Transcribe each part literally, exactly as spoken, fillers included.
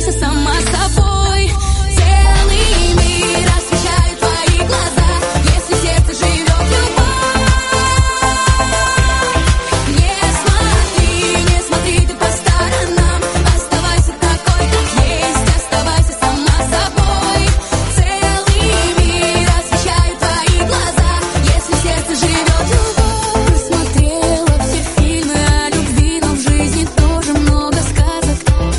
оставайся сама собой. Целый мир освещают твои глаза, если в сердце живет любовь. Не смотри, не смотри ты по сторонам, оставайся такой, как есть, оставайся сама собой. Целый мир освещают твои глаза, если в сердце живет любовь. Просмотрела все фильмы о любви, но в жизни тоже много сказок.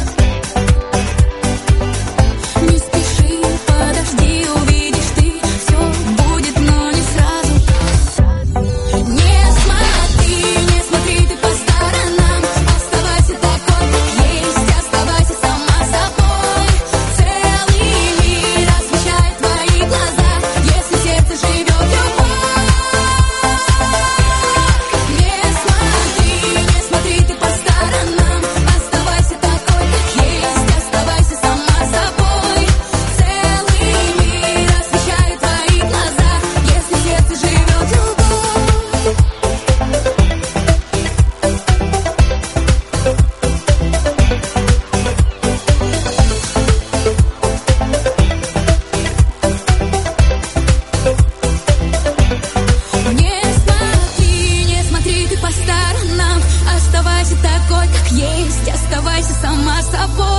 Не спеши, подожди, увидишь ты, все будет, но не сразу. Не смотри, не смотри ты по сторонам, оставайся такой, как есть, оставайся сама собой. Целый мир освещает твои глаза, если в сердце живет любовь. Не смотри, не смотри ты по сторонам, оставайся такой, как есть, оставайся сама собой. Целый мир освещает твои глаза, если в сердце живет любовь. Не смотри, не смотри ты по сторонам, оставайся такой, как есть, оставайся сама собой.